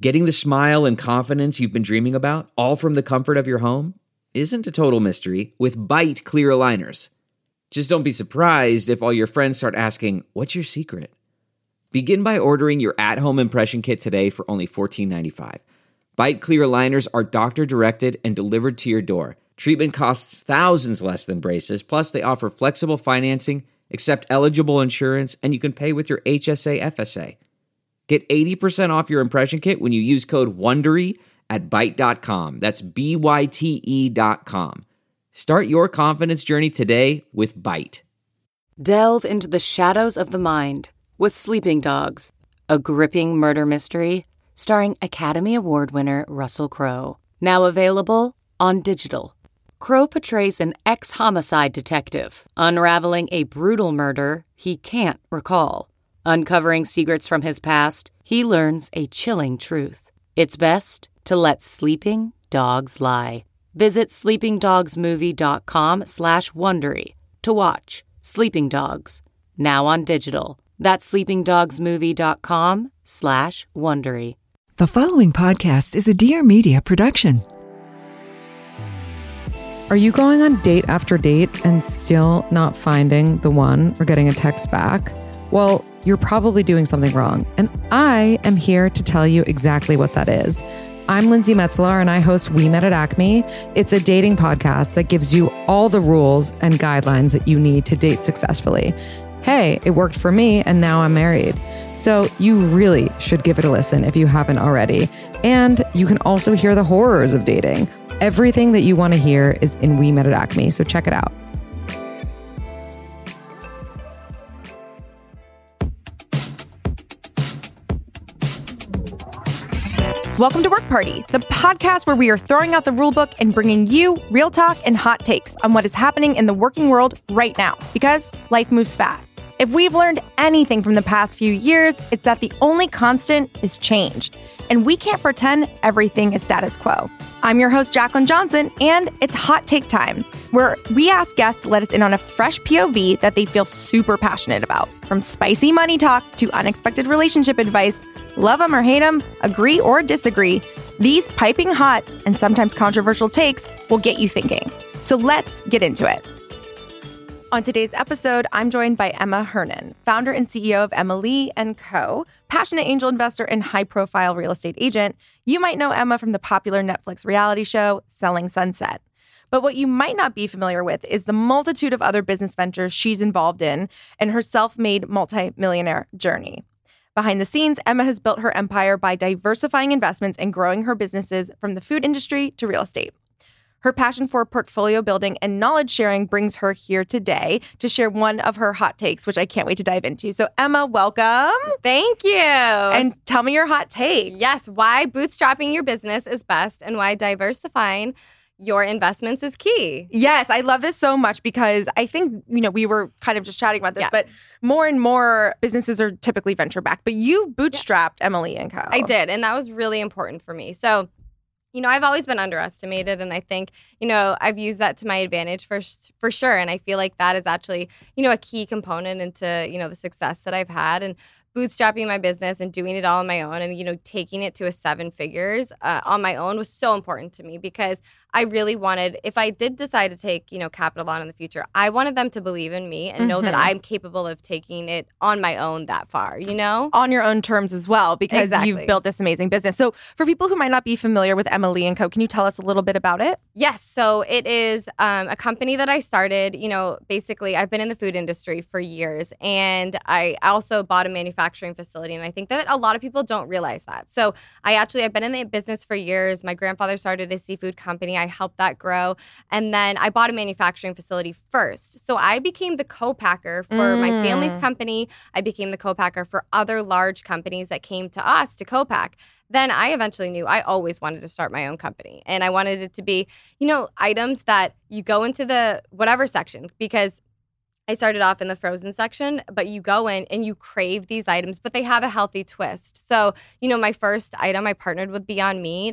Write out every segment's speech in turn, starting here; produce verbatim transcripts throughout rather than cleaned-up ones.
Getting the smile and confidence you've been dreaming about, all from the comfort of your home, isn't a total mystery with Byte clear aligners. Just don't be surprised if all your friends start asking, "What's your secret?" Begin by ordering your at-home impression kit today for only fourteen ninety-five. Byte clear aligners are doctor-directed and delivered to your door. Treatment costs thousands less than braces, plus they offer flexible financing, accept eligible insurance, and you can pay with your H S A F S A. Get eighty percent off your impression kit when you use code WONDERY at byte dot com. That's B Y T E dot com. Start your confidence journey today with Byte. Delve into the shadows of the mind with Sleeping Dogs, a gripping murder mystery starring Academy Award winner Russell Crowe. Now available on digital. Crowe portrays an ex-homicide detective unraveling a brutal murder he can't recall. Uncovering secrets from his past, he learns a chilling truth. It's best to let sleeping dogs lie. Visit sleepingdogsmovie.com slash Wondery to watch Sleeping Dogs, now on digital. That's sleepingdogsmovie.com slash Wondery. The following podcast is a Dear Media production. Are you going on date after date and still not finding the one or getting a text back? Well, you're probably doing something wrong, and I am here to tell you exactly what that is. I'm Lindsay Metzler, and I host We Met at Acme. It's a dating podcast that gives you all the rules and guidelines that you need to date successfully. Hey, it worked for me, and now I'm married. So you really should give it a listen if you haven't already. And you can also hear the horrors of dating. Everything that you want to hear is in We Met at Acme, so check it out. Welcome to Work Party, the podcast where we are throwing out the rule book and bringing you real talk and hot takes on what is happening in the working world right now, because life moves fast. If we've learned anything from the past few years, it's that the only constant is change, and we can't pretend everything is status quo. I'm your host, Jacqueline Johnson, and it's Hot Take Time, where we ask guests to let us in on a fresh P O V that they feel super passionate about. From spicy money talk to unexpected relationship advice, love them or hate them, agree or disagree, these piping hot and sometimes controversial takes will get you thinking. So let's get into it. On today's episode, I'm joined by Emma Hernan, founder and C E O of Emma Lee and Co., passionate angel investor and high-profile real estate agent. You might know Emma from the popular Netflix reality show, Selling Sunset. But what you might not be familiar with is the multitude of other business ventures she's involved in and her self-made multi-millionaire journey. Behind the scenes, Emma has built her empire by diversifying investments and growing her businesses from the food industry to real estate. Her passion for portfolio building and knowledge sharing brings her here today to share one of her hot takes, which I can't wait to dive into. So Emma, welcome. Thank you. And tell me your hot take. Yes, why bootstrapping your business is best and why diversifying your investments is key. Yes, I love this so much because I think, you know, we were kind of just chatting about this, yeah. but more and more businesses are typically venture backed. But you bootstrapped yeah. Emma Lee and Co. I did, and that was really important for me. So, you know, I've always been underestimated, and I think, you know, I've used that to my advantage for for sure. And I feel like that is actually, you know, a key component into, you know, the success that I've had. And bootstrapping my business and doing it all on my own and, you know, taking it to a seven figures uh, on my own was so important to me because I really wanted, if I did decide to take, you know, capital on in the future, I wanted them to believe in me and mm-hmm. know that I'm capable of taking it on my own that far, you know? On your own terms as well, because exactly. you've built this amazing business. So for people who might not be familiar with Emma Lee and Co., can you tell us a little bit about it? Yes. So it is um, a company that I started, you know, basically I've been in the food industry for years and I also bought a manufacturing facility. And I think that a lot of people don't realize that. So I actually, I've been in the business for years. My grandfather started a seafood company. I helped that grow. And then I bought a manufacturing facility first. So I became the co-packer for mm. my family's company. I became the co-packer for other large companies that came to us to co-pack. Then I eventually knew I always wanted to start my own company. And I wanted it to be, you know, items that you go into the whatever section, because I started off in the frozen section, but you go in and you crave these items, but they have a healthy twist. So, you know, my first item, I partnered with Beyond Meat.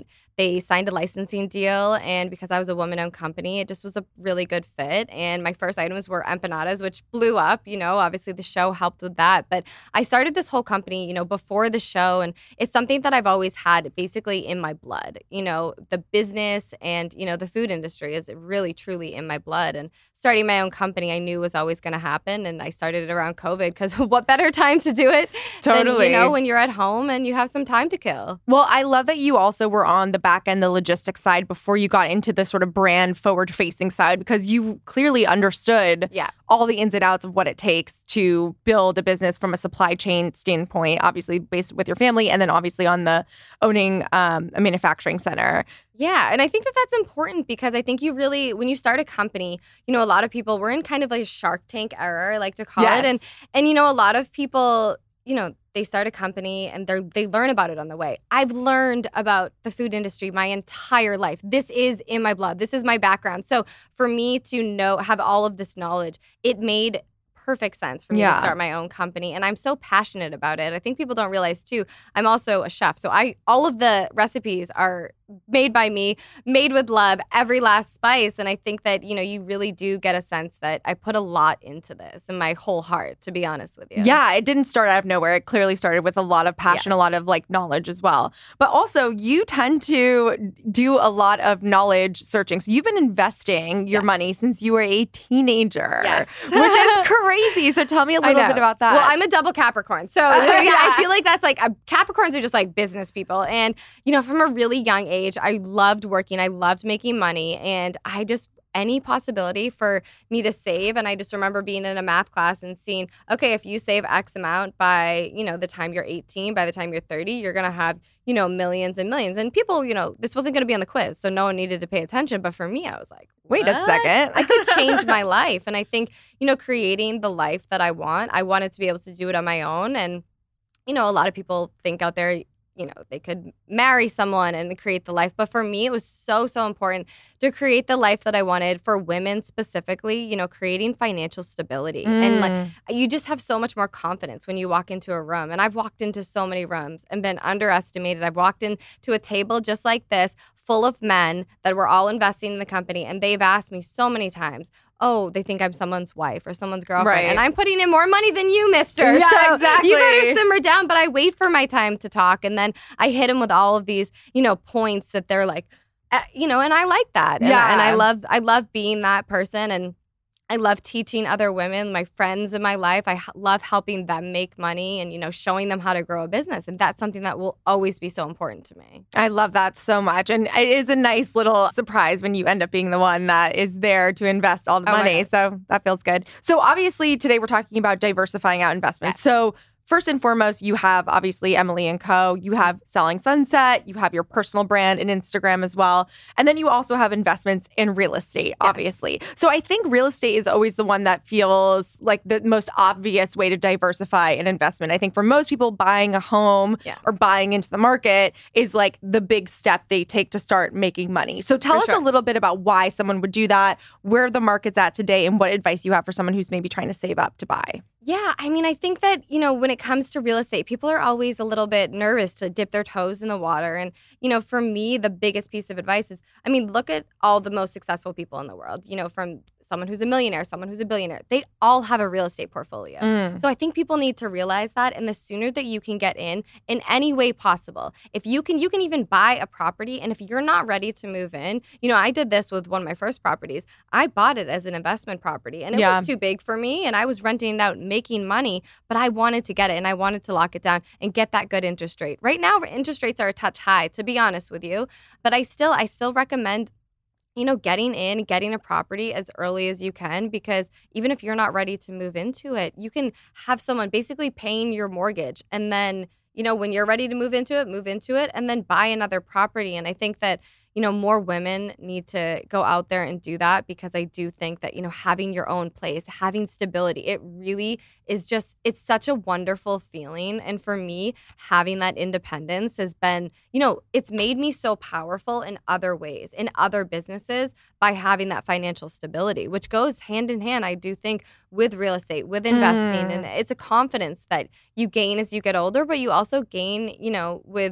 they signed a licensing deal, and because I was a woman-owned company, it just was a really good fit. And my first items were empanadas, which blew up. You know, obviously the show helped with that. But I started this whole company, you know, before the show, and it's something that I've always had basically in my blood. You know, the business and, you know, the food industry is really, truly in my blood. And starting my own company, I knew was always going to happen. And I started it around COVID because what better time to do it Totally. than, you know, when you're at home and you have some time to kill. Well, I love that you also were on the back end, the logistics side, before you got into the sort of brand forward facing side, because you clearly understood Yeah. all the ins and outs of what it takes to build a business from a supply chain standpoint, obviously based with your family, and then obviously on the owning um, a manufacturing center. Yeah, and I think that that's important because I think you really, when you start a company, you know, a lot of people, we're in kind of like a Shark Tank era, I like to call Yes. it. And, and, you know, a lot of people, you know, they start a company and they they learn about it on the way. I've learned about the food industry my entire life. This is in my blood. This is my background. So for me to know, have all of this knowledge, it made perfect sense for me Yeah. to start my own company. And I'm so passionate about it. I think people don't realize too, I'm also a chef. So I all of the recipes are made by me, made with love, every last spice. And I think that, you know, you really do get a sense that I put a lot into this and my whole heart, to be honest with you. Yeah, it didn't start out of nowhere. It clearly started with a lot of passion, Yes. a lot of like knowledge as well. But also, you tend to do a lot of knowledge searching. So you've been investing your Yes. money since you were a teenager, Yes. which is crazy. So tell me a I little know. bit about that. Well, I'm a double Capricorn. So Yeah. I feel like that's like, uh, Capricorns are just like business people. And, you know, from a really young age, I loved working. I loved making money. And I just, any possibility for me to save. And I just remember being in a math class and seeing, okay, if you save X amount by, you know, the time you're eighteen, by the time you're thirty, you're going to have, you know, millions and millions. And people, you know, this wasn't going to be on the quiz, so no one needed to pay attention. But for me, I was like, Wait a what? second. I could change my life. And I think, you know, creating the life that I want, I wanted to be able to do it on my own. And, you know, a lot of people think out there, you know, they could marry someone and create the life. But for me, it was so, so important to create the life that I wanted for women specifically, you know, creating financial stability. And like, you just have so much more confidence when you walk into a room. And I've walked into so many rooms and been underestimated. I've walked into a table just like this, full of men that were all investing in the company. And they've asked me so many times, oh, they think I'm someone's wife or someone's girlfriend. Right. And I'm putting in more money than you, mister. Yeah, so exactly. you better simmer down. But I wait for my time to talk. And then I hit them with all of these, you know, points that they're like, uh, you know, and I like that. And, Yeah. and I love, I love being that person. And I love teaching other women, my friends in my life. I h- love helping them make money and, you know, showing them how to grow a business. And that's something that will always be so important to me. I love that so much. And it is a nice little surprise when you end up being the one that is there to invest all the Oh my money. God. So that feels good. So obviously today we're talking about diversifying out investments. Yes. So first and foremost, you have obviously Emily and Co. You have Selling Sunset. You have your personal brand and Instagram as well. And then you also have investments in real estate, obviously. So I think real estate is always the one that feels like the most obvious way to diversify an investment. I think for most people, buying a home Yeah. or buying into the market is like the big step they take to start making money. So tell For us sure. a little bit about why someone would do that, where the market's at today, and what advice you have for someone who's maybe trying to save up to buy. Yeah, I mean, I think that, you know, when it comes to real estate, people are always a little bit nervous to dip their toes in the water. And, you know, for me, the biggest piece of advice is, I mean, look at all the most successful people in the world, you know, from someone who's a millionaire, someone who's a billionaire. They all have a real estate portfolio. Mm. So I think people need to realize that. And the sooner that you can get in, in any way possible, if you can, you can even buy a property. And if you're not ready to move in, you know, I did this with one of my first properties. I bought it as an investment property and it Yeah. was too big for me. And I was renting it out, making money, but I wanted to get it and I wanted to lock it down and get that good interest rate. Right now, interest rates are a touch high, to be honest with you. But I still, I still recommend, you know, getting in, getting a property as early as you can, because even if you're not ready to move into it, you can have someone basically paying your mortgage. And then, you know, when you're ready to move into it, move into it and then buy another property. And I think that, you know, more women need to go out there and do that, because I do think that, you know, having your own place, having stability, it really is just, it's such a wonderful feeling. And for me, having that independence has been, you know, it's made me so powerful in other ways, in other businesses, by having that financial stability, which goes hand in hand, I do think, with real estate, with investing. Mm. And it's a confidence that you gain as you get older, but you also gain, you know, with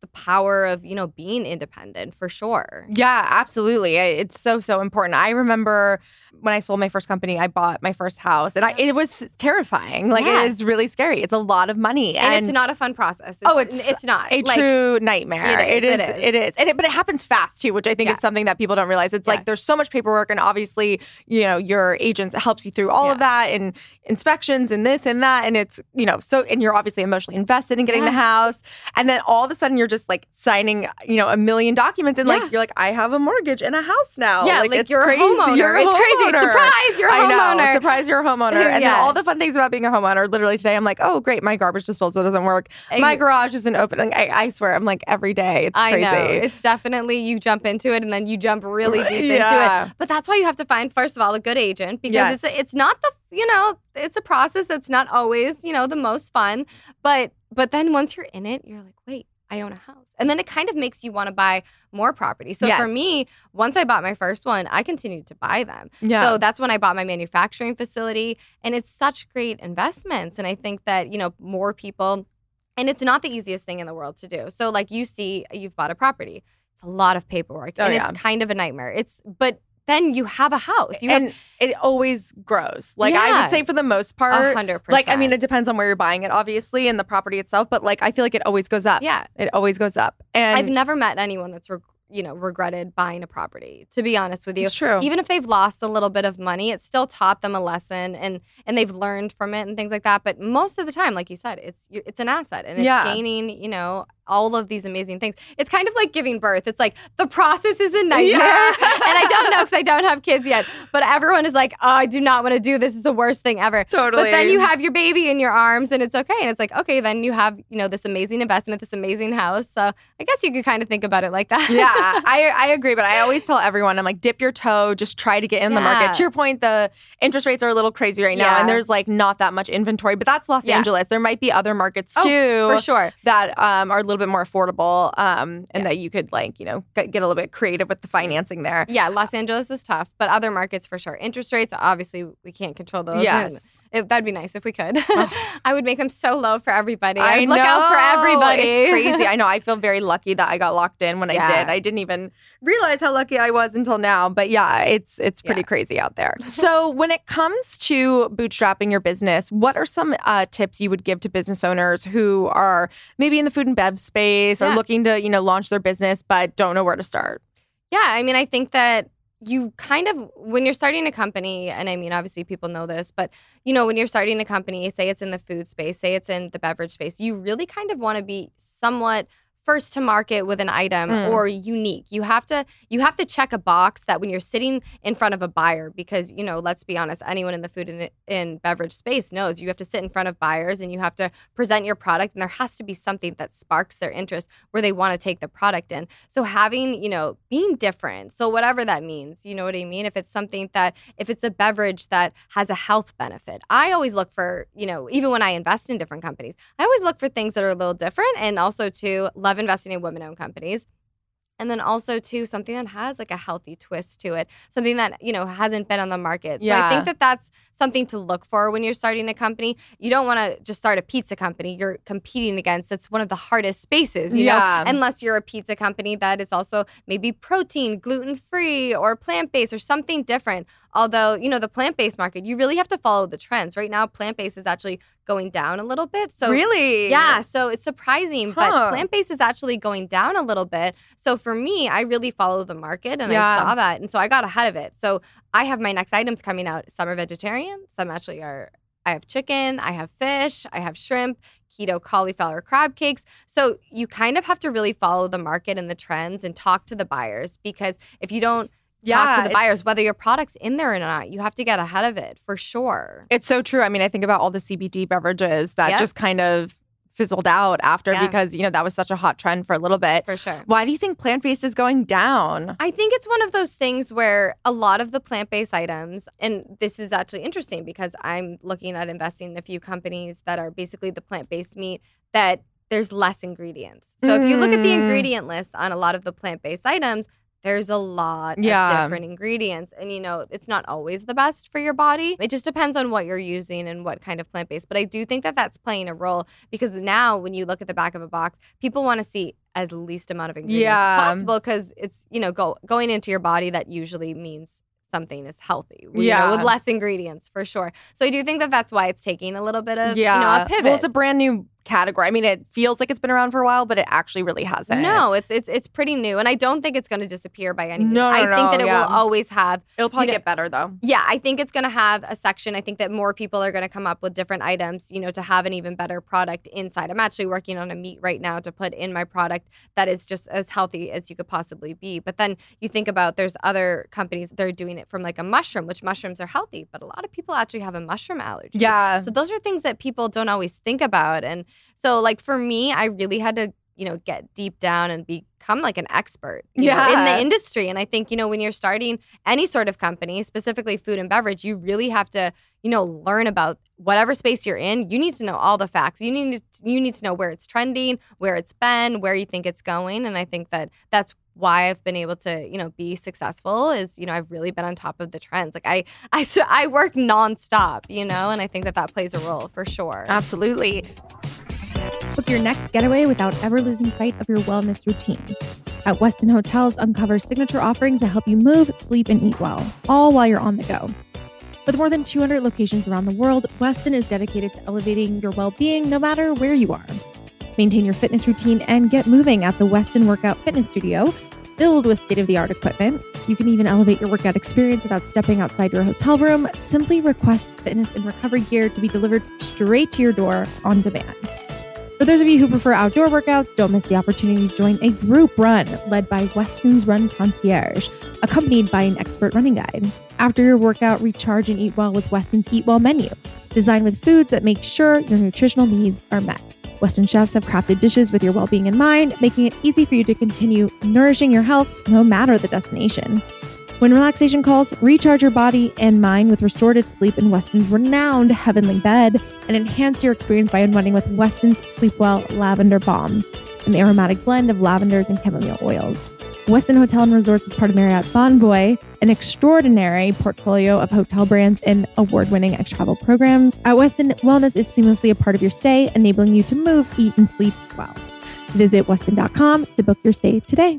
the power of, you know, being independent for sure. Yeah, absolutely. It's so, so important. I remember when I sold my first company, I bought my first house and I, it was terrifying. Like Yeah. it is really scary. It's a lot of money. And, And, it's not a fun process. It's, oh, it's, it's not. a Like, true nightmare. it is, It is. it is. It is. And it, but it happens fast too, which I think Yeah. is something that people don't realize. It's Yeah. like there's so much paperwork and obviously, you know, your agent helps you through all of Yeah. that and inspections and this and that. And it's, you know, so, and you're obviously emotionally invested in getting the Yes. house. And then all of a sudden you're just like signing, you know, a million documents and Yeah. like, you're like, I have a mortgage and a house now. Yeah, like, it's you're a crazy. homeowner. You're a It's crazy. homeowner. Surprise, you're a I know. homeowner. Surprise, you're a homeowner. And then Yeah. all the fun things about being a homeowner, literally today, I'm like, oh, great, my garbage disposal doesn't work. My I- garage isn't open. Like, I, I swear, I'm like, every day. It's I crazy. know. It's definitely, you jump into it and then you jump really deep Yeah. into it. But that's why you have to find, first of all, a good agent because Yes. it's it's not the, you know, it's a process that's not always, you know, the most fun. But but then once you're in it, you're like, wait, I own a house. And then it kind of makes you want to buy more property. So Yes. for me, once I bought my first one, I continued to buy them. Yeah. So that's when I bought my manufacturing facility. And it's such great investments. And I think that, you know, more people, and it's not the easiest thing in the world to do. So like you see, you've bought a property. It's a lot of paperwork. Oh, and yeah. it's kind of a nightmare. It's, but then you have a house. You and it always grows. Like, I Yeah. would say for the most have part, a hundred percent. like, I mean, it depends on where you're buying it, obviously, and the property itself, but like, I feel like it always goes up. yeah. It always goes up. And I've never met anyone that's, reg- you know, regretted buying a property, to be honest with you. it's true. Even if they've lost a little bit of money, it still taught them a lesson and and they've learned from it and things like that. But most of the time, like you said, it's you- it's an asset and it's Yeah. gaining, you know, all of these amazing things. It's kind of like giving birth. It's like the process is a nightmare. Yeah. And I don't know because I don't have kids yet. But everyone is like, oh, I do not want to do this. This is the worst thing ever. Totally. But then you have your baby in your arms and it's okay. And it's like, okay, then you have, you know, this amazing investment, this amazing house. So I guess you could kind of think about it like that. yeah, I, I agree. But I always tell everyone, I'm like, dip your toe, just try to get in the Yeah. market. To your point, the interest rates are a little crazy right now, Yeah. and there's like not that much inventory, but that's Los Yeah. Angeles. There might be other markets Oh, too for sure. that um, are a little bit more affordable um, and Yeah. that you could like, you know, get, get a little bit creative with the financing there. Yeah, Los Angeles is tough, but other markets for sure. Interest rates, obviously, we can't control those. Yes. And it, that'd be nice if we could. I would make them so low for everybody. I I'd look know. out for everybody. It's crazy. I know. I feel very lucky that I got locked in when I Yeah. did. I didn't even realize how lucky I was until now. But yeah, it's it's pretty Yeah. crazy out there. So when it comes to bootstrapping your business, what are some uh, tips you would give to business owners who are maybe in the food and bev space or Yeah. looking to, you know, launch their business but don't know where to start? Yeah, I mean, I think that you kind of, when you're starting a company, and I mean, obviously people know this, but, you know, when you're starting a company, say it's in the food space, say it's in the beverage space, you really kind of want to be somewhat first to market with an item Mm. or unique. You have to you have to check a box that when you're sitting in front of a buyer, because, you know, let's be honest, anyone in the food and in beverage space knows you have to sit in front of buyers and you have to present your product, and there has to be something that sparks their interest where they want to take the product in. So having, you know, being different, so whatever that means, you know what I mean? If it's something that, if it's a beverage that has a health benefit, I always look for, you know, even when I invest in different companies, I always look for things that are a little different, and also to love investing in women-owned companies. And then also, too, something that has like a healthy twist to it, something that, you know, hasn't been on the market. So Yeah. I think that that's something to look for when you're starting a company. You don't want to just start a pizza company you're competing against. That's one of the hardest spaces, you Yeah. know, unless you're a pizza company that is also maybe protein, gluten-free, or plant-based or something different. Although, you know, the plant-based market, you really have to follow the trends. Right now, plant-based is actually going down a little bit. So Really? yeah, so it's surprising, Huh. but plant-based is actually going down a little bit. So for me, I really follow the market, and Yeah. I saw that, and so I got ahead of it. So I have my next items coming out. Some are vegetarian, some actually are. I have chicken, I have fish, I have shrimp, keto cauliflower crab cakes. So you kind of have to really follow the market and the trends and talk to the buyers, because if you don't Yeah, talk to the buyers, it's- whether your product's in there or not, you have to get ahead of it for sure. It's so true. I mean, I think about all the C B D beverages that Yep. just kind of fizzled out after Yeah. because, you know, that was such a hot trend for a little bit. For sure. Why do you think plant-based is going down? I think it's one of those things where a lot of the plant-based items, and this is actually interesting because I'm looking at investing in a few companies that are basically the plant-based meat that there's less ingredients. So if you look at the Mm. ingredient list on a lot of the plant-based items, there's a lot Yeah. of different ingredients. And, you know, it's not always the best for your body. It just depends on what you're using and what kind of plant-based. But I do think that that's playing a role, because now when you look at the back of a box, people want to see as least amount of ingredients Yeah. as possible, because it's, you know, go, going into your body, that usually means something is healthy, you Yeah. know, with less ingredients for sure. So I do think that that's why it's taking a little bit of, Yeah. you know, a pivot. Well, it's a brand new category. I mean, it feels like it's been around for a while, but it actually really hasn't. No, it's it's it's pretty new, and I don't think it's going to disappear by any means. No, no, I think no, that it yeah. will always have. It'll probably you know, get better, though. Yeah, I think it's going to have a section. I think that more people are going to come up with different items, you know, to have an even better product inside. I'm actually working on a meat right now to put in my product that is just as healthy as you could possibly be. But then you think about there's other companies that are doing it from like a mushroom, which mushrooms are healthy, but a lot of people actually have a mushroom allergy. Yeah. So those are things that people don't always think about. And so like for me, I really had to, you know, get deep down and become like an expert you know, Yeah. in the industry. And I think, you know, when you're starting any sort of company, specifically food and beverage, you really have to, you know, learn about whatever space you're in. You need to know all the facts. You need to, you need to know where it's trending, where it's been, where you think it's going. And I think that that's why I've been able to, you know, be successful is, you know, I've really been on top of the trends. Like I, I, so I work nonstop, you know, and I think that that plays a role for sure. Absolutely. Book your next getaway without ever losing sight of your wellness routine. At Westin Hotels, uncover signature offerings that help you move, sleep, and eat well, all while you're on the go. With more than two hundred locations around the world, Westin is dedicated to elevating your well-being no matter where you are. Maintain your fitness routine and get moving at the Westin Workout Fitness Studio, filled with state-of-the-art equipment. You can even elevate your workout experience without stepping outside your hotel room. Simply request fitness and recovery gear to be delivered straight to your door on demand. For those of you who prefer outdoor workouts, don't miss the opportunity to join a group run led by Westin's Run Concierge, accompanied by an expert running guide. After your workout, recharge and eat well with Westin's Eat Well menu, designed with foods that make sure your nutritional needs are met. Westin chefs have crafted dishes with your well-being in mind, making it easy for you to continue nourishing your health no matter the destination. When relaxation calls, recharge your body and mind with restorative sleep in Westin's renowned Heavenly Bed, and enhance your experience by unwinding with Westin's Sleepwell Lavender Balm, an aromatic blend of lavenders and chamomile oils. Westin Hotel and Resorts is part of Marriott Bonvoy, an extraordinary portfolio of hotel brands and award-winning ex-travel programs. At Westin, wellness is seamlessly a part of your stay, enabling you to move, eat, and sleep well. Visit Westin dot com to book your stay today.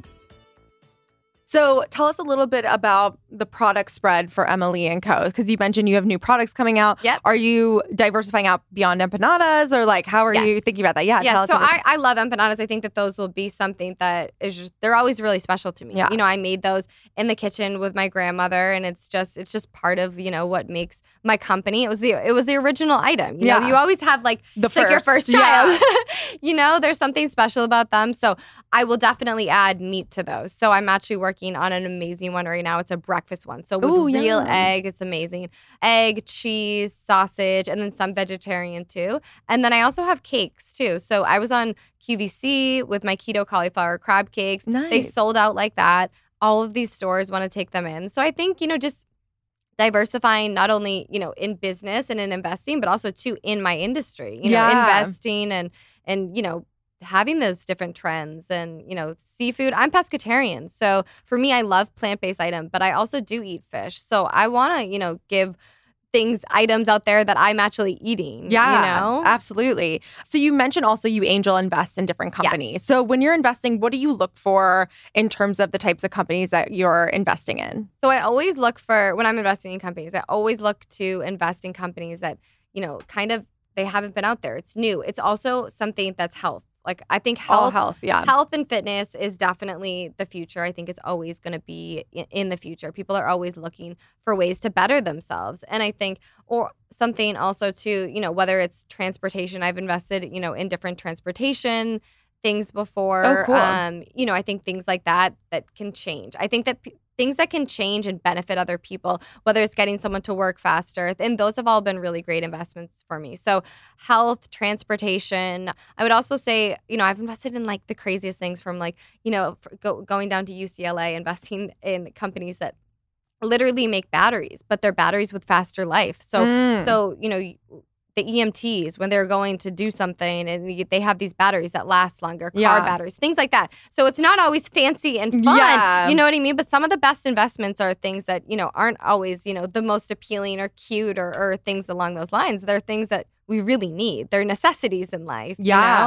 So tell us a little bit about the product spread for Emily and Co. Because you mentioned you have new products coming out. Yep. Are you diversifying out beyond empanadas, or like how are Yes. you thinking about that? Yeah, tell Yeah, us. so a bit. I, I love empanadas. I think that those will be something that is just, they're always really special to me. Yeah. You know, I made those in the kitchen with my grandmother, and it's just it's just part of, you know, what makes my company. It was the it was the original item. You Yeah. know, you always have like The it's like your first, first child. yeah. You know, there's something special about them. So I will definitely add meat to those. So I'm actually working on an amazing one right now. It's a breakfast one. So with Ooh, real yum. egg, it's amazing. Egg, cheese, sausage, and then some vegetarian too. And then I also have cakes too. So I was on Q V C with my keto cauliflower crab cakes. They Nice. sold out like that. All of these stores want to take them in. So I think, you know, just diversifying not only, you know, in business and in investing, but also too in my industry, you know, Yeah. investing and, and, you know, having those different trends and, you know, seafood. I'm pescatarian. So for me, I love plant-based items, but I also do eat fish. So I want to, you know, give things, items out there that I'm actually eating. Yeah, You know? absolutely. So you mentioned also you angel invest in different companies. So when you're investing, what do you look for in terms of the types of companies that you're investing in? So I always look for, when I'm investing in companies, I always look to invest in companies that, you know, kind of, they haven't been out there. It's new. It's also something that's health. Like I think health, All health, yeah. health and fitness is definitely the future. I think it's always going to be i- in the future. People are always looking for ways to better themselves. And I think, or something also too, you know, whether it's transportation, I've invested, you know, in different transportation things before. Oh, cool. Um, you know, I think things like that that can change. I think that p- things that can change and benefit other people, whether it's getting someone to work faster, and those have all been really great investments for me. So health, transportation. I would also say, you know, I've invested in like the craziest things from like, you know, for go, going down to U C L A, investing in companies that literally make batteries, but they're batteries with faster life. So, Mm. so you know, the E M Ts, when they're going to do something and y- they have these batteries that last longer, car Yeah. batteries, things like that. So it's not always fancy and fun, Yeah. you know what I mean? But some of the best investments are things that, you know, aren't always, you know, the most appealing or cute or, or things along those lines. They're things that we really need. They're necessities in life, Yeah. you know?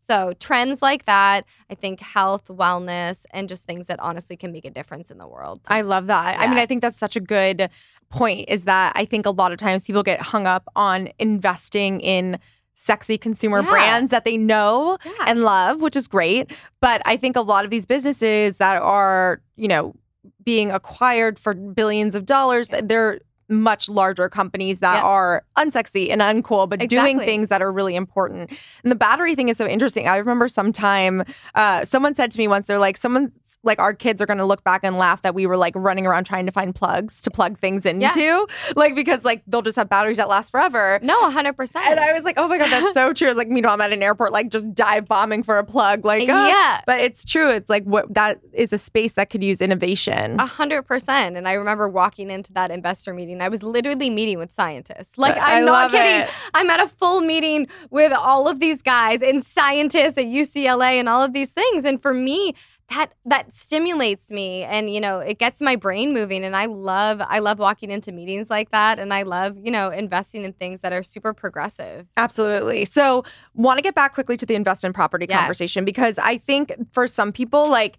So trends like that, I think health, wellness, and just things that honestly can make a difference in the world. I love that. Yeah. I mean, I think that's such a good point, is that I think a lot of times people get hung up on investing in sexy consumer yeah. brands that they know yeah. and love, which is great. But I think a lot of these businesses that are, you know, being acquired for billions of dollars, yeah. they're much larger companies that yeah. are unsexy and uncool, but exactly. doing things that are really important. And the battery thing is so interesting. I remember sometime uh, someone said to me once, they're like, someone like our kids are going to look back and laugh that we were like running around trying to find plugs to plug things into, yeah. like, because like they'll just have batteries that last forever. No, one hundred percent. And I was like, oh my God, that's so true. It's like, meanwhile, I'm at an airport, like just dive bombing for a plug. Like, uh, yeah. But it's true. It's like what that is a space that could use innovation. A hundred percent. And I remember walking into that investor meeting. I was literally meeting with scientists. Like, I'm I not kidding. It. I'm at a full meeting with all of these guys and scientists at U C L A and all of these things. And for me, that that stimulates me, and you know, it gets my brain moving. And I love I love walking into meetings like that, and I love, you know, investing in things that are super progressive. Absolutely. So, want to get back quickly to the investment property yes. conversation, because I think for some people, like,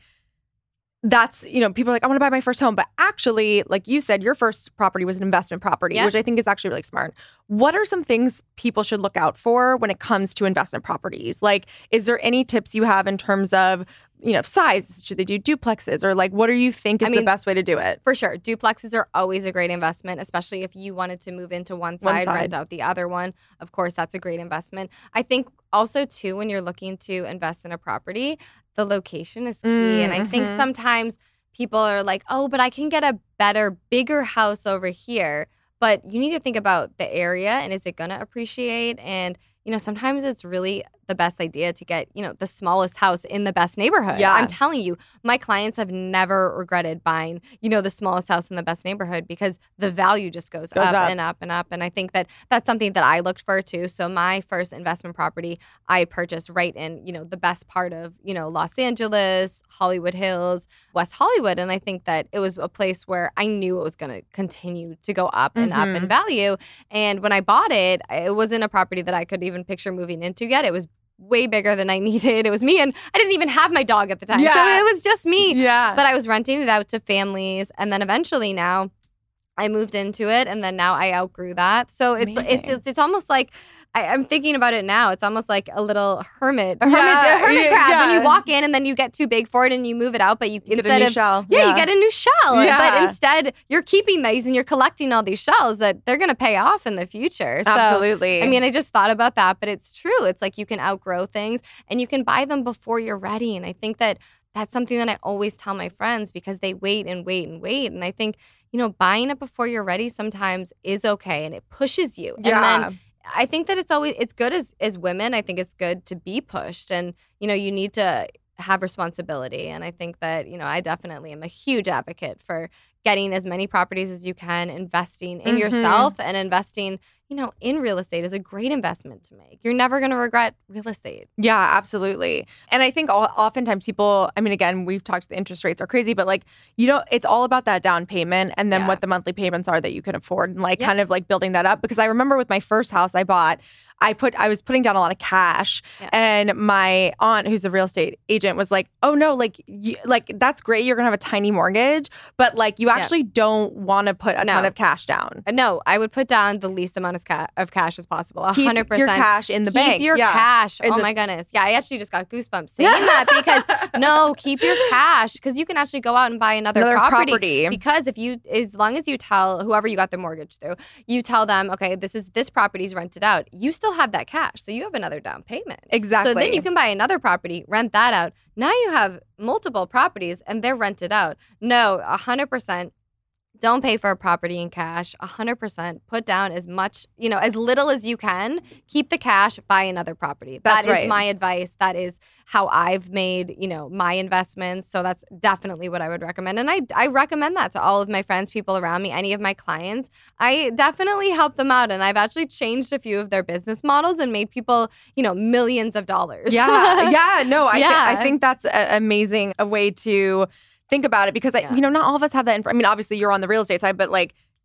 that's, you know, people are like, I want to buy my first home. But actually, like you said, your first property was an investment property, yep. which I think is actually really smart. What are some things people should look out for when it comes to investment properties? Like, is there any tips you have in terms of, you know, size? Should they do duplexes? Or like, what do you think is I mean, the best way to do it? For sure. Duplexes are always a great investment, especially if you wanted to move into one side, one side. rent out the other one. Of course, that's a great investment. I think also, too, when you're looking to invest in a property, the location is key. Mm-hmm. And I think sometimes people are like, oh, but I can get a better, bigger house over here. But you need to think about the area, and is it going to appreciate? And, you know, sometimes it's really the best idea to get, you know, the smallest house in the best neighborhood. Yeah. I'm telling you, my clients have never regretted buying, you know, the smallest house in the best neighborhood, because the value just goes, goes up, up and up and up. And I think that that's something that I looked for too. So my first investment property I purchased right in, you know, the best part of, you know, Los Angeles, Hollywood Hills, West Hollywood. And I think that it was a place where I knew it was going to continue to go up and mm-hmm. up in value. And when I bought it, it wasn't a property that I could even picture moving into yet. It was way bigger than I needed. It was me, and I didn't even have my dog at the time. Yeah. So it was just me. Yeah. But I was renting it out to families, and then eventually now I moved into it, and then now I outgrew that. So it's it's, it's it's almost like I, I'm thinking about it now. It's almost like a little hermit, a hermit, yeah, a hermit crab. Yeah. When you walk in and then you get too big for it and you move it out, but you, you instead get a new of shell. Yeah, yeah, you get a new shell. Yeah. But instead, you're keeping these and you're collecting all these shells that they're going to pay off in the future. So, absolutely. I mean, I just thought about that, but it's true. It's like you can outgrow things and you can buy them before you're ready. And I think that that's something that I always tell my friends, because they wait and wait and wait. And I think, you know, buying it before you're ready sometimes is okay, and it pushes you. Yeah. And then I think that it's always, it's good as, as women. I think it's good to be pushed, and, you know, you need to have responsibility. And I think that, you know, I definitely am a huge advocate for getting as many properties as you can, investing in mm-hmm. yourself, and investing, you know, in real estate is a great investment to make. You're never going to regret real estate. Yeah, absolutely. And I think all, oftentimes people, I mean, again, we've talked, the interest rates are crazy, but like, you know, it's all about that down payment and then yeah. what the monthly payments are that you can afford, and like yeah. kind of like building that up. Because I remember with my first house I bought, I put I was putting down a lot of cash, yeah. and my aunt, who's a real estate agent, was like, "Oh no, like you, like that's great. You're gonna have a tiny mortgage, but like you actually yeah. don't want to put a no. ton of cash down." No, I would put down the least amount of, ca- of cash as possible. A hundred percent. Keep your cash in the keep bank. Keep your yeah. cash. In oh the... my goodness. Yeah, I actually just got goosebumps saying that, because no, keep your cash, because you can actually go out and buy another, another property. property. Because if you, as long as you tell whoever you got the mortgage through, you tell them, okay, this is this property's rented out. You still have that cash. So you have another down payment. Exactly. So then you can buy another property, rent that out. Now you have multiple properties and they're rented out. No, one hundred percent. Don't pay for a property in cash. one hundred percent. Put down as much, you know, as little as you can. Keep the cash, buy another property. That's that is right. my advice. That is how I've made, you know, my investments. So that's definitely what I would recommend. And I, I recommend that to all of my friends, people around me, any of my clients. I definitely help them out. And I've actually changed a few of their business models and made people, you know, millions of dollars. Yeah. Yeah. No, I, yeah. Th- I think that's a- amazing, a way to think about it, because, I, yeah. you know, not all of us have that. Inf- I mean, obviously you're on the real estate side, but like,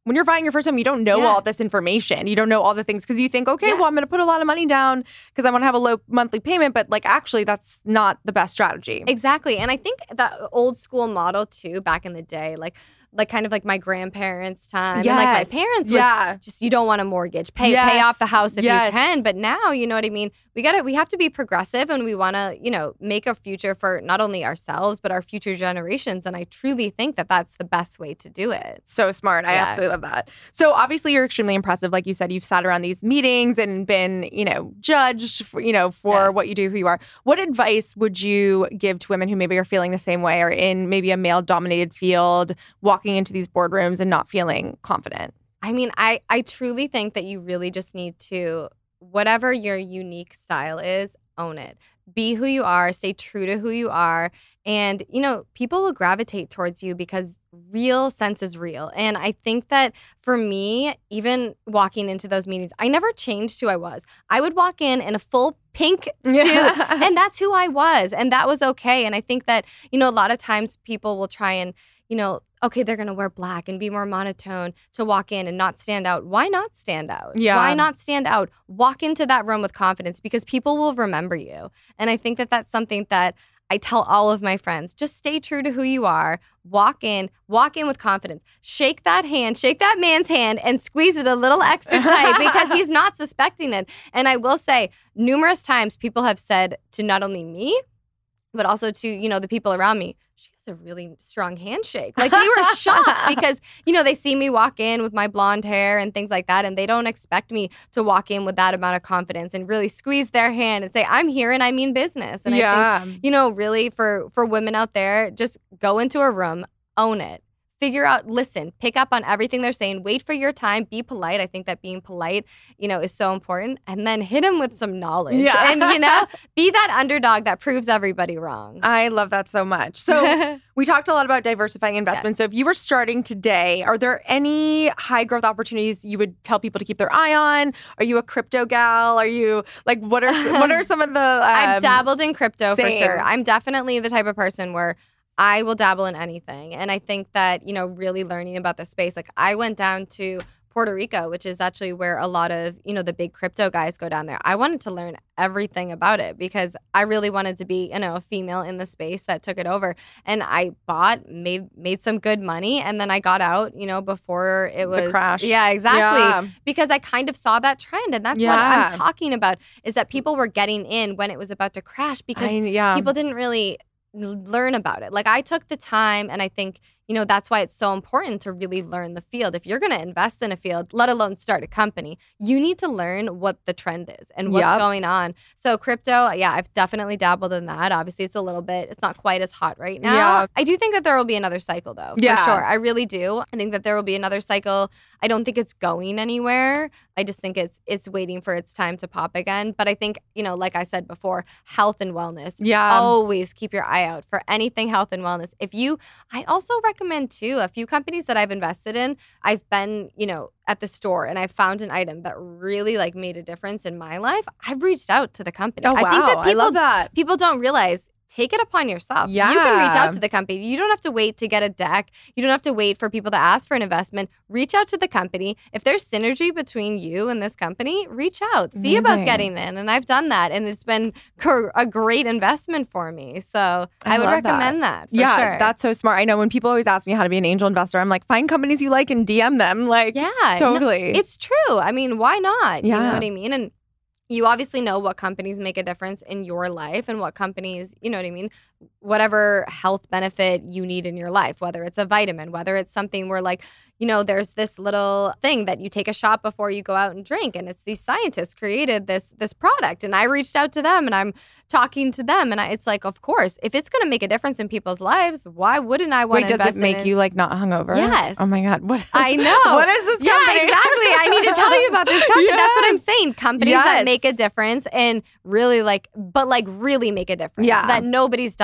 when you're buying your first home, you don't know Yeah. all this information. You don't know all the things because you think, okay, Yeah. well, I'm going to put a lot of money down because I want to have a low monthly payment. But like, actually, that's not the best strategy. Exactly. And I think that old school model too, back in the day, like like kind of like my grandparents' time. And like my Yes. parents was Yeah. just, you don't want a mortgage. Pay pay Yes. off the house if Yes. you can. But now, you know what I mean? We gotta we have to be progressive, and we wanna, you know, make a future for not only ourselves, but our future generations. And I truly think that that's the best way to do it. So smart. I Yeah. absolutely love that. So obviously you're extremely impressive. Like you said, you've sat around these meetings and been, you know, judged, for, you know, for Yes. what you do, who you are. What advice would you give to women who maybe are feeling the same way or in maybe a male-dominated field, walking into these boardrooms and not feeling confident? I mean, I, I truly think that you really just need to, whatever your unique style is, own it. Be who you are, stay true to who you are. And, you know, people will gravitate towards you because real sense is real. And I think that for me, even walking into those meetings, I never changed who I was. I would walk in in a full pink suit, Yeah. and that's who I was. And that was okay. And I think that, you know, a lot of times people will try and, you know, okay, they're going to wear black and be more monotone to walk in and not stand out. Why not stand out? Yeah. Why not stand out? Walk into that room with confidence because people will remember you. And I think that that's something that I tell all of my friends. Just stay true to who you are. Walk in, walk in with confidence. Shake that hand, shake that man's hand and squeeze it a little extra tight because he's not suspecting it. And I will say numerous times people have said to not only me, but also to, you know, the people around me, she has a really strong handshake. Like, they were shocked because, you know, they see me walk in with my blonde hair and things like that, and they don't expect me to walk in with that amount of confidence and really squeeze their hand and say, I'm here and I mean business. And Yeah. I think, you know, really for, for women out there, just go into a room, own it. Figure out, listen, pick up on everything they're saying, wait for your time, be polite. I think that being polite, you know, is so important. And then hit them with some knowledge. Yeah. And, you know, be that underdog that proves everybody wrong. I love that so much. So we talked a lot about diversifying investments. So if you were starting today, are there any high growth opportunities you would tell people to keep their eye on? Are you a crypto gal? Are you like, what are what are some of the um, I've dabbled in crypto for same. sure. I'm definitely the type of person where I will dabble in anything. And I think that, you know, really learning about the space, like I went down to Puerto Rico, which is actually where a lot of, you know, the big crypto guys go down there. I wanted to learn everything about it because I really wanted to be, you know, a female in the space that took it over. And I bought, made made some good money, and then I got out, you know, before it was The crash. Yeah, exactly. Yeah. Because I kind of saw that trend, and that's Yeah. what I'm talking about, is that people were getting in when it was about to crash because I, yeah. people didn't really l- learn about it. Like, I took the time, and I think, you know, that's why it's so important to really learn the field. If you're going to invest in a field, let alone start a company, you need to learn what the trend is and what's Yep. going on. So crypto, yeah, I've definitely dabbled in that. Obviously, it's a little bit, it's not quite as hot right now. Yeah. I do think that there will be another cycle, though, Yeah. for sure. I really do. I think that there will be another cycle. I don't think it's going anywhere. I just think it's it's waiting for its time to pop again. But I think, you know, like I said before, health and wellness. Yeah. Always keep your eye out for anything health and wellness. If you, I also recommend too, a few companies that I've invested in, I've been, you know, at the store and I've found an item that really like made a difference in my life. I've reached out to the company. Oh, wow. I think that people, I love that. people don't realize. Take it upon yourself. You can reach Yeah. out to the company. You don't have to wait to get a deck. You don't have to wait for people to ask for an investment. Reach out to the company. If there's synergy between you and this company, reach out. See about Amazing. getting in. And I've done that. And it's been gr- a great investment for me. So I, I would love that. recommend that. for yeah, sure. that's so smart. I know when people always ask me how to be an angel investor, I'm like, find companies you like and D M them. Like, Yeah. no, totally. it's true. I mean, why not? You Yeah. know what I mean? And you obviously know what companies make a difference in your life and what companies, you know what I mean? Whatever health benefit you need in your life, whether it's a vitamin, whether it's something where like, you know, there's this little thing that you take a shot before you go out and drink. And it's these scientists created this this product. And I reached out to them and I'm talking to them. And I, it's like, of course, if it's going to make a difference in people's lives, why wouldn't I want Wait, to does invest it make in you like not hungover? Yes. Oh my God. What? I know. What is this Yeah, company? exactly. I need to tell you about this company. That's what I'm Yes. saying. Companies Yes. that make a difference and really like, but like really make a difference. Yeah. That nobody's done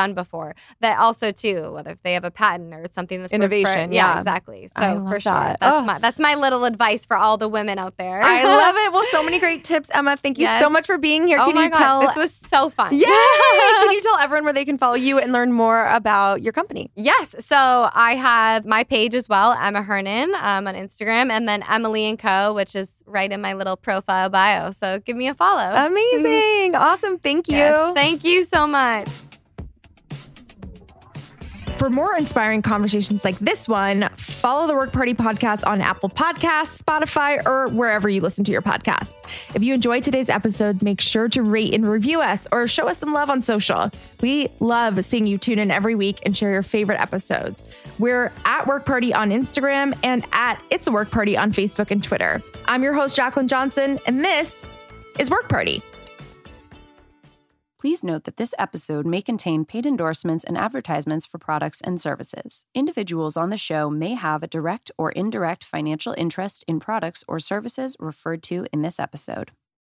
done before. That also too, whether if they have a patent or something that's innovation. For, yeah. yeah, exactly. I So love for sure, that. that's Oh. my that's my little advice for all the women out there. I love it. Well, so many great tips, Emma. Thank you Yes. so much for being here. Oh Can my you God, tell? this was so fun. Yay! Can you tell everyone where they can follow you and learn more about your company? Yes. So I have my page as well, Emma Hernan, um, on Instagram, and then Emily and Co, which is right in my little profile bio. So give me a follow. Amazing. Awesome. Thank you. Yes, thank you so much. For more inspiring conversations like this one, follow the Work Party Podcast on Apple Podcasts, Spotify, or wherever you listen to your podcasts. If you enjoyed today's episode, make sure to rate and review us or show us some love on social. We love seeing you tune in every week and share your favorite episodes. We're at Work Party on Instagram and at It's a Work Party on Facebook and Twitter. I'm your host, Jacqueline Johnson, and this is Work Party. Please note that this episode may contain paid endorsements and advertisements for products and services. Individuals on the show may have a direct or indirect financial interest in products or services referred to in this episode.